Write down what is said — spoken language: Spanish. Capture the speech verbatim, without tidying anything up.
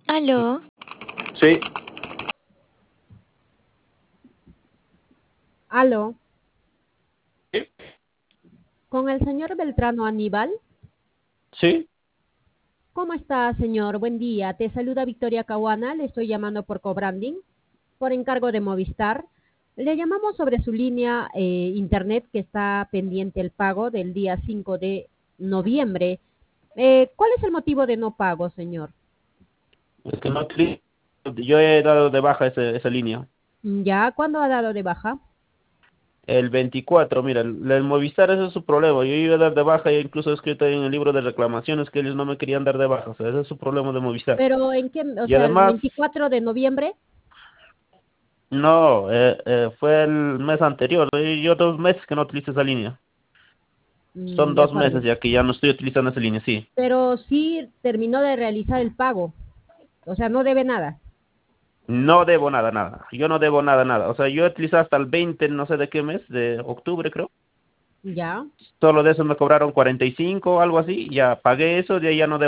Aló, Sí, Aló, sí, con el señor Beltrano Aníbal. sí. ¿Cómo está, señor? Buen día. Te saluda Victoria Caguana. Le estoy llamando por cobranding, por encargo de Movistar. Le llamamos sobre su línea eh, internet que está pendiente el pago del día cinco de noviembre. Eh, ¿cuál es el motivo de no pago, señor? Es que no utilizo- yo he dado de baja ese- esa línea. ¿Ya? ¿Cuándo ha dado de baja? El veinticuatro, mira, el, el Movistar, ese es su problema. Yo iba a dar de baja e incluso he escrito en el libro de reclamaciones que ellos no me querían dar de baja. O sea, ese es su problema de Movistar. ¿Pero en qué? O Y sea, el además, veinticuatro de noviembre. no, eh, eh, fue el mes anterior. Y Yo dos meses que no utilizo esa línea. Son Mm, de dos acuerdo. meses ya que ya no estoy utilizando esa línea, sí. Pero sí terminó de realizar el pago. O sea, no debe nada. No debo nada, nada. Yo no debo nada, nada. O sea, yo he utilizado hasta el veinte, no sé de qué mes, de octubre creo. ¿Ya? Solo de eso me cobraron cuarenta y cinco o algo así. Ya pagué eso, de ahí ya no